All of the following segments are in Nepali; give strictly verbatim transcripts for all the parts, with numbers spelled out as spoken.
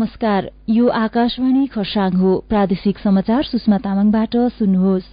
नमस्कार, यो आकाशवाणी खरसाङ हो। प्रादेशिक समाचार सुषमा तामाङबाट सुन्नुहोस्।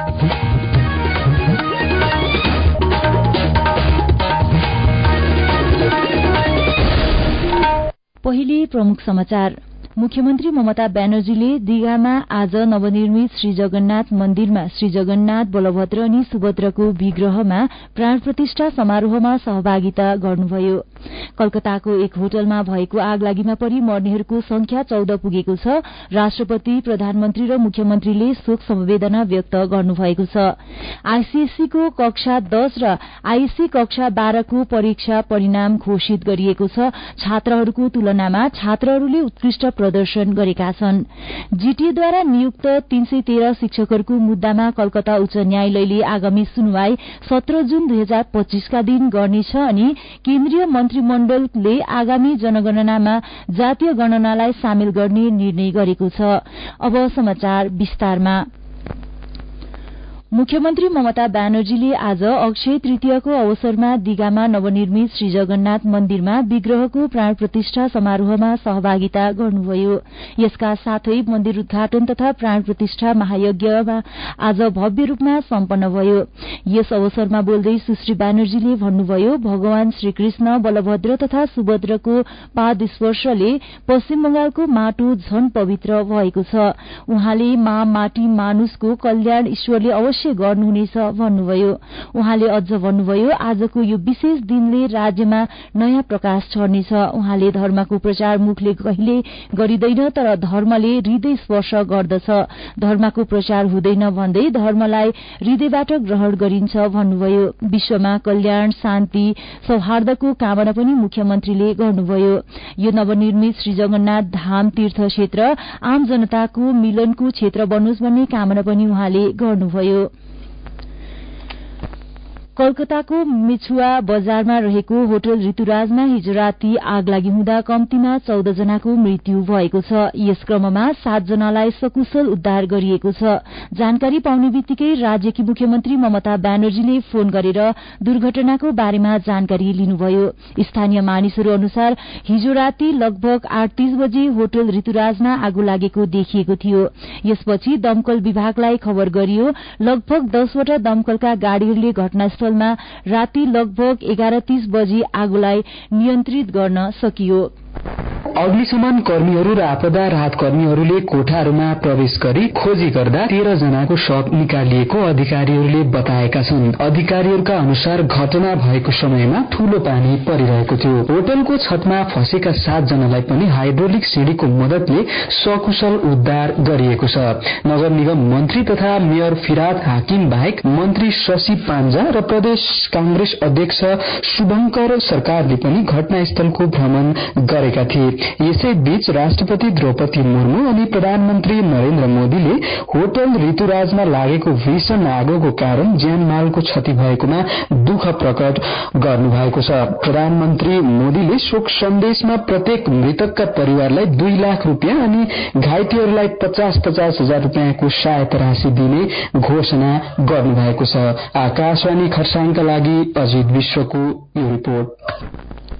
पहिले प्रमुख समाचार। मुख्यमन्त्री ममता ब्यानर्जीले दिघामा आज नवनिर्मित श्री जगन्नाथ मन्दिरमा श्री जगन्नाथ बलभद्र अनि सुभद्रको विग्रहमा प्राण प्रतिष्ठा समारोहमा सहभागिता गर्नुभयो। कलकत्ताको एक होटलमा भएको आगलागीमा परि मर्नेहरूको संख्या चौध पुगेको छ। राष्ट्रपति, प्रधानमन्त्री र मुख्यमन्त्रीले शोक संवेदना व्यक्त गर्नुभएको छ। आईसीएसईको कक्षा दश र आईएससी कक्षा बाह्रको परीक्षा परिणाम घोषित गरिएको छ। छात्रहरूको तुलनामा छात्रहरूले उत्कृष्ट प्रदर्शन गरेका छन्। जीटीएद्वारा नियुक्त तीन सय तेह्र शिक्षकहरूको मुद्दामा कलकत्ता उच्च न्यायालयले आगामी सुनवाई सत्र जुन दुई हजार पच्चीसका दिन गर्नेछ अनि केन्द्रीय मन्त्रीमण्डलले आगामी जनगणनामा जातीय गणनालाई सामेल गर्ने निर्णय गरेको छ। अब समाचार विस्तारमा। मुख्यमन्त्री ममता ब्यानर्जीले आज अक्षय तृतीयको अवसरमा दिघामा नवनिर्मित श्री जगन्नाथ मन्दिरमा विग्रहको प्राण प्रतिष्ठा समारोहमा सहभागिता गर्नुभयो। यसका साथै मन्दिर उद्घाटन तथा प्राण प्रतिष्ठा महायज्ञमा आज भव्य रूपमा सम्पन्न भयो। यस अवसरमा बोल्दै सुश्री ब्यानर्जीले भन्नुभयो, भगवान श्रीकृष्ण, बलभद्र तथा सुभद्रको पाद स्पर्शले पश्चिम बंगालको माटो झन पवित्र भएको छ। उहाँले मा माटी मानुषको कल्याण ईश्वरले अवश्य गर्नुहुनेछ भन्नुभयो। उहाँले अझ भन्नुभयो, आजको यो विशेष दिनले राज्यमा नयाँ प्रकाश छर्नेछ। उहाँले धर्मको प्रचार मुखले कहिले गरिँदैन, तर धर्मले हृदय स्पर्श गर्दछ। धर्मको प्रचार हुँदैन भन्दै धर्मलाई हृदयबाट ग्रहण गरिन्छ भन्नुभयो। विश्वमा कल्याण, शान्ति, सौहार्दको कामना पनि मुख्यमन्त्रीले गर्नुभयो। यो नवनिर्मित श्री जगन्नाथ धाम तीर्थ क्षेत्र आम जनताको मिलनको क्षेत्र बनोस् भन्ने कामना पनि उहाँले गर्नुभयो। कलकत्ताको मिछुवा बजारमा रहेको होटल ऋतुराजमा हिजो राति आगलागी हुँदा कम्तीमा चौध जनाको मृत्यु भएको छ। यस क्रममा सात जनालाई सकुशल उद्धार गरिएको छ। जानकारी पाउने बित्तिकै राज्यकी मुख्यमन्त्री ममता ब्यानर्जीले फोन गरेर दुर्घटनाको बारेमा जानकारी लिनुभयो। स्थानीय मानिसहरू अनुसार हिजो राति लगभग आठ तीस बजे होटल ऋतुराजमा आगो लागेको देखिएको थियो। यसपछि दमकल विभागलाई खबर गरियो। लगभग दसवटा दमकलका गाड़ीहरूले घटनास्थल राति लगभग एघार तीस बजी आगोलाई नियन्त्रित गर्न सकियो। अग्निशमन कर्मीहरू र आपदा राहत कर्मीहरूले कोठाहरूमा प्रवेश गरी खोजी गर्दा तेह्र जनाको शव निकालिएको अधिकारीहरूले बताएका छन्। अधिकारीहरूका अनुसार घटना भएको समयमा ठूलो पानी परिरहेको थियो। होटलको छतमा फँसेका सात जनालाई पनि हाइड्रोलिक सिँढीको मद्दतले सकुशल उद्धार गरिएको छ। नगर निगम मन्त्री तथा मेयर फिराद हाकिम बाहेक मन्त्री शशि पान्जा र प्रदेश कांग्रेस अध्यक्ष शुभंकर सरकारले पनि घटनास्थलको भ्रमण गरेका थिए। यसैबीच राष्ट्रपति द्रौपदी मुर्मू अनि प्रधानमन्त्री नरेन्द्र मोदीले होटल ऋतुराजमा लागेको भीषण आगोको कारण ज्यानमालको क्षति भएकोमा दुःख प्रकट गर्नुभएको छ। प्रधानमन्त्री मोदीले शोक सन्देशमा प्रत्येक मृतकका परिवारलाई दुई लाख रूपियाँ अनि घाइतेहरूलाई पचास पचास हजार रूपियाँको सहायता राशि दिने घोषणा गर्नुभएको छ। आकाशवाणी खरसाङका लागि अजित विश्वको यो report.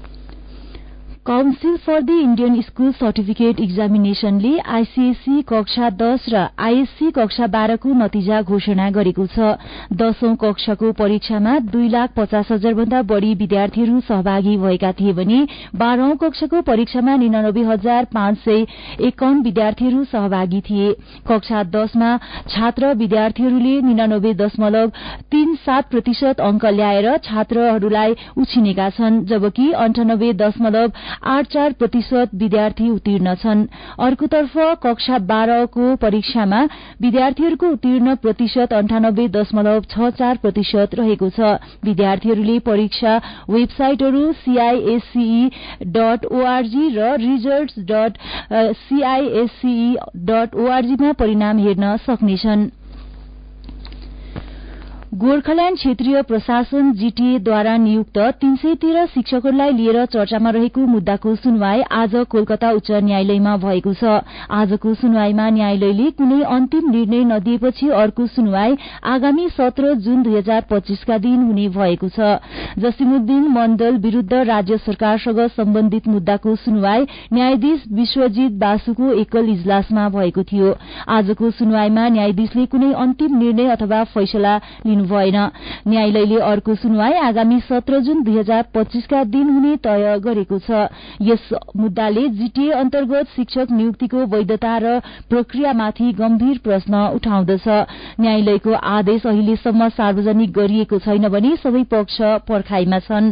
Council for the Indian school certificate एक्जामिनेशनले आईसीएसई कक्षा दश र आईएससी कक्षा बाह्रको नतिजा घोषणा गरेको छ। दशौं कक्षाको परीक्षामा दुई लाख पचास हजार भन्दा बढ़ी विद्यार्थीहरू सहभागी भएका थिए भने बाह्रौं कक्षाको परीक्षामा निनानब्बे हजार पाँच सय एकाउन्न विद्यार्थीहरू सहभागी थिए। कक्षा दशमा छात्र विद्यार्थीहरूले निनानब्बे दशमलव तीन सात प्रतिशत अंक ल्याएर छात्रहरूलाई उछिनेका छन्, जबकि अन्ठानब्बे दशमलव आठ चार प्रतिशत विद्यार्थी उत्तीर्ण छन्। अर्कोतर्फ कक्षा बाह्रको परीक्षामा विद्यार्थीहरूको उत्तीर्ण प्रतिशत अन्ठानब्बे दशमलव छ चार प्रतिशत रहेको छ। विद्यार्थीहरूले परीक्षा वेबसाइटहरू सीआईएससीई डट ओआरजी र रिजल्ट्स डट सीआईएससीई डट ओआरजीमा परिणाम हेर्न सक्नेछन्। गोर्खाल्याण्ड क्षेत्रीय प्रशासन जीटीएद्वारा नियुक्त तीन सय तेह्र शिक्षकहरूलाई लिएर चर्चामा रहेको मुद्दाको सुनवाई आज कोलकाता उच्च न्यायालयमा भएको छ। आजको सुनवाईमा न्यायालयले कुनै अन्तिम निर्णय नदिएपछि अर्को सुनवाई आगामी सत्र जून दुई हजार पच्चीसका दिन हुने भएको छ। जसिमुद्दिन मण्डल विरूद्ध राज्य सरकारसँग सम्बन्धित मुद्दाको सुनवाई न्यायाधीश विश्वजित बासुको एकल इजलासमा भएको थियो। आजको सुनवाईमा न्यायाधीशले कुनै अन्तिम निर्णय अथवा फैसला भएन। न्यायालयले अर्को सुनवाई आगामी सत्र जून दुई हजार पच्चीसका दिन हुने तय गरेको छ। यस मुद्दाले जीटीए अन्तर्गत शिक्षक नियुक्तिको वैधता र प्रक्रियामाथि गम्भीर प्रश्न उठाउँदछ। न्यायालयको आदेश अहिलेसम्म सार्वजनिक गरिएको छैन भने सबै पक्ष पर्खाइमा छन्।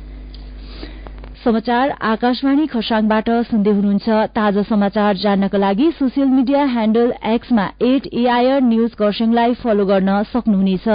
समाचार आकाशवाणी खरसाङबाट सुन्दै हुनुहुन्छ। ताजा समाचार जान्नका लागि सोसियल मिडिया ह्याण्डल एक्समा एट एआईआर न्यूज खरसाङलाई फलो गर्न सक्नुहुनेछ।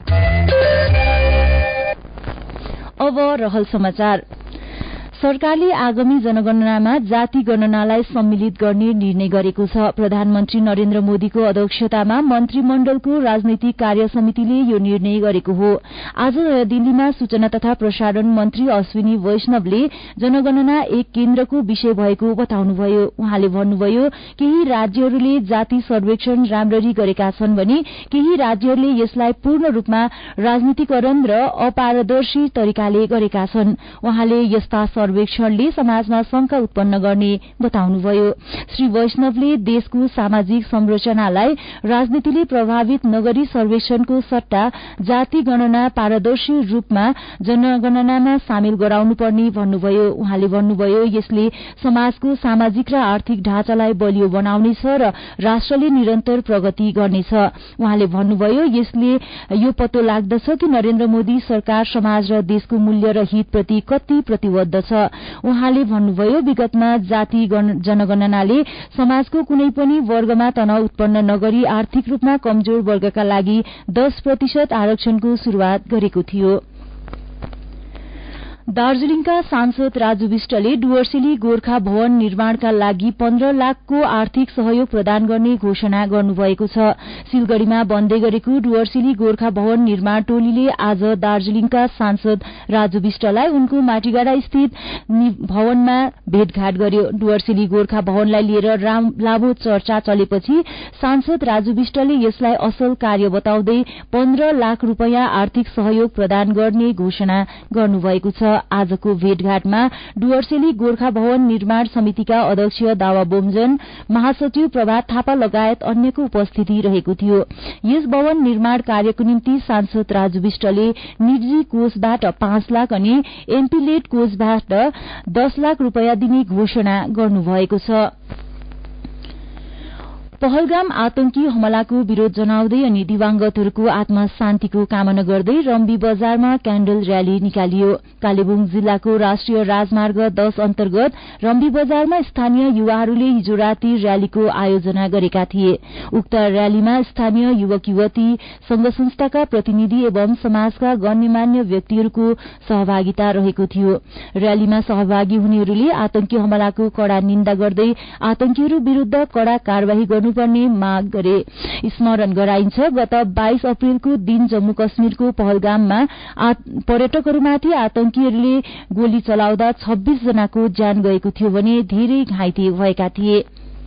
अब रहल समाचार। सरकारले आगामी जनगणनामा जाति गणनालाई सम्मिलित गर्ने निर्णय गरेको छ। प्रधानमन्त्री नरेन्द्र मोदीको अध्यक्षतामा मन्त्रीमण्डलको राजनैतिक कार्य समितिले यो निर्णय गरेको हो। आज नयाँ दिल्लीमा सूचना तथा प्रसारण मन्त्री अश्विनी वैष्णवले जनगणना एक केन्द्रको विषय भएको बताउनुभयो। उहाँले भन्नुभयो, केही राज्यहरूले जाति सर्वेक्षण राम्ररी गरेका छन् भने केही राज्यहरूले यसलाई पूर्ण रूपमा राजनीतिकरण र अपारदर्शी तरिकाले गरेका छन्। उहाँले यस्ता सर्वेक्षणले समाजमा शंका उत्पन्न गर्ने बताउनुभयो। श्री वैष्णवले देशको सामाजिक संरचनालाई राजनीतिले प्रभावित नगरी सर्वेक्षणको सट्टा जाति गणना पारदर्शी रूपमा जनगणनामा सामेल गराउनुपर्ने भन्नुभयो। उहाँले भन्नुभयो, यसले समाजको सामाजिक र आर्थिक ढाँचालाई बलियो बनाउनेछ र राष्ट्रले निरन्तर प्रगति गर्नेछ। उहाँले भन्नुभयो, यसले यो पत्तो लाग्दछ कि नरेन्द्र मोदी सरकार समाज र देशको मूल्य र हितप्रति कति प्रतिबद्ध छ। उहाँले भन्नुभयो, विगतमा जाति जनगणनाले समाजको कुनै पनि वर्गमा तनाव उत्पन्न नगरी आर्थिक रूपमा कमजोर वर्गका लागि दस प्रतिशत आरक्षणको शुरूआत गरेको थियो। दार्जीलिङका सांसद राजु विष्टले डुवर्सेली गोर्खा भवन निर्माणका लागि पन्ध्र लाखको आर्थिक सहयोग प्रदान गर्ने घोषणा गर्नुभएको छ। सिलगढ़ीमा बन्दै गरेको डुवर्सेली गोर्खा भवन निर्माण टोलीले आज दार्जीलिङका सांसद राजु विष्टलाई उनको माटीगाडा स्थित भवनमा भेटघाट गर्यो। डुवर्सेली गोर्खा भवनलाई लिएर लामो चर्चा चलेपछि सांसद राजु विष्टले यसलाई असल कार्य बताउँदै पन्ध्र लाख रूपियाँ आर्थिक सहयोग प्रदान गर्ने घोषणा गर्नुभएको छ। आजको भेटघाटमा डुवर्सेली गोर्खा भवन निर्माण समितिका अध्यक्ष दावा बोमजन, महासचिव प्रभात थापा लगायत अन्यको उपस्थिति रहेको थियो। यस भवन निर्माण कार्यको निम्ति सांसद राजु विष्टले निजी कोषबाट पाँच लाख अनि एमपीलेट कोषबाट दस लाख रूपियाँ दिने घोषणा गर्नुभएको छ। पहलगाम आतंकी हमलाको विरोध जनाउँदै अनि दिवांगतहरूको आत्मा शान्तिको कामना गर्दै रम्बी बजारमा क्याण्डल र्याली निकालियो। कालेबुङ जिल्लाको राष्ट्रिय राजमार्ग दश अन्तर्गत रम्बी बजारमा स्थानीय युवाहरूले हिजो राति र्यालीको आयोजना गरेका थिए। उक्त र्यालीमा स्थानीय युवक युवती, संघ संस्थाका प्रतिनिधि एवं समाजका गण्यमान्य व्यक्तिहरूको सहभागिता रहेको थियो। र्यालीमा सहभागी हुनेहरूले आतंकी हमलाको कड़ा निन्दा गर्दै आतंकीहरू विरूद्ध कड़ा कार्यवाही गर्नु पर्ने माग गरे। स्मरण गराइन्छ, गत बाइस अप्रेलको दिन जम्मू कश्मीरको पहलगाममा पर्यटकहरूमाथि आतंकीहरूले गोली चलाउँदा छब्बीस जनाको ज्यान गएको थियो भने धेरै घाइते भएका थिए।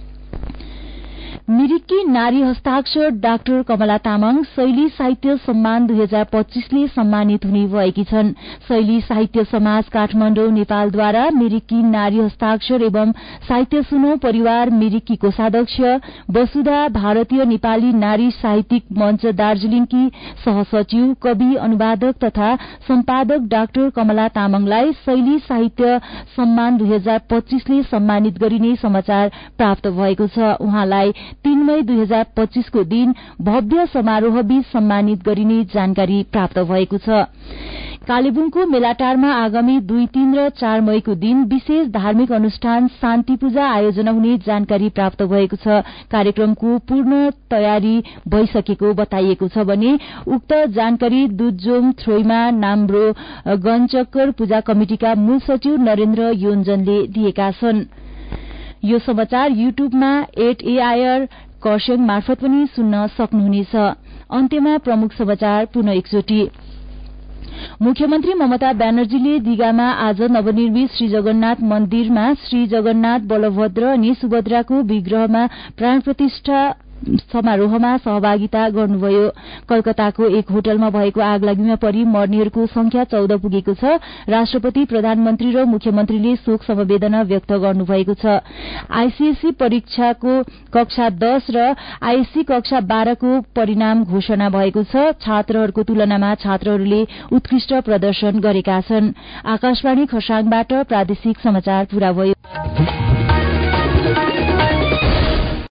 मिरिककी नारी हस्ताक्षर डाक्टर कमला तामाङ शैली साहित्य सम्मान दुई हजार पच्चीसले सम्मानित हुने भएकी छन्। शैली साहित्य समाज काठमाडौँ नेपालद्वारा मिरिककी नारी हस्ताक्षर एवं साहित्य सुनो परिवार मिरिककी कोषाध्यक्ष वसुधा, भारतीय नेपाली नारी साहित्यिक मञ्च दार्जीलिङकी सहसचिव, कवि, अनुवादक तथा सम्पादक डाक्टर कमला तामाङलाई शैली साहित्य सम्मान दुई हजार पच्चीसले सम्मानित गरिने समाचार प्राप्त भएको छ। उहाँलाई तीन मई दुई हजार पच्चीसको दिन भव्य समारोहबीच सम्मानित गरिने जानकारी प्राप्त भएको छ। कालेबुङको मेलाटारमा आगामी दुई, तीन र चार मईको दिन विशेष धार्मिक अनुष्ठान शान्ति पूजा आयोजना हुने जानकारी प्राप्त भएको छ। कार्यक्रमको पूर्ण तयारी भइसकेको बताइएको छ भने उक्त जानकारी दुधजोङ थ्रोइमा नाम्ब्रो गञ्चक्कर पूजा कमिटिका मूल सचिव नरेन्द्र योन्जनले दिएका छन्। यो समाचार युट्युबमा एट एआईआर खरसाङ मार्फत पनि सुन्न सक्नुहुनेछ। अन्त्यमा प्रमुख समाचार पुनः एकचोटि। मुख्यमन्त्री ममता ब्यानर्जीले दिघामा आज नवनिर्मित श्री जगन्नाथ मन्दिरमा श्री जगन्नाथ बलभद्र अनि सुभद्राको विग्रहमा प्राण प्रतिष्ठा समारोहमा सहभागिता गर्नुभयो। कलकत्ताको एक होटलमा भएको आगलागीमा परि मर्नेहरूको संख्या चौध पुगेको छ। राष्ट्रपति, प्रधानमन्त्री र मुख्यमन्त्रीले शोक समवेदना व्यक्त गर्नुभएको छ। आईसीएसई परीक्षाको कक्षा दश र आईएससी कक्षा बाह्रको परिणाम घोषणा भएको छ। छात्रहरूको तुलनामा छात्रहरूले उत्कृष्ट प्रदर्शन गरेका छन्। आकाशवाणी खरसाङबाट प्रादेशिक समाचार पूरा भयो।